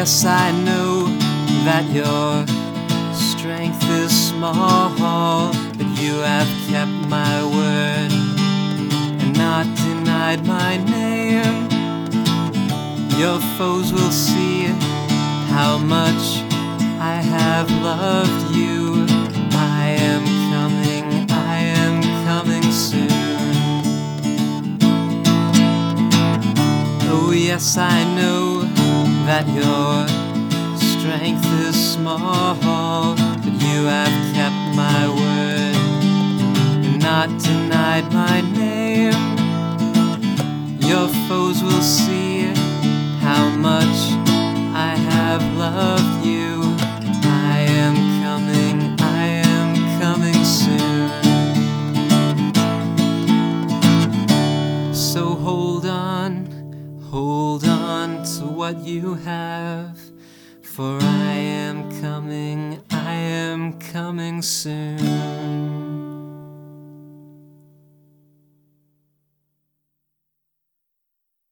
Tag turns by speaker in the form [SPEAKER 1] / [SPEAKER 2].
[SPEAKER 1] yes, I know that your strength is small, but you have kept my word and not denied my name. Your foes will see how much I have loved you. I am coming soon. Oh yes, I know that your strength is small, but you have kept my word and not denied my name. Your foes will see how much I have loved you. I am coming soon. So hold on to what you have, for I am coming soon.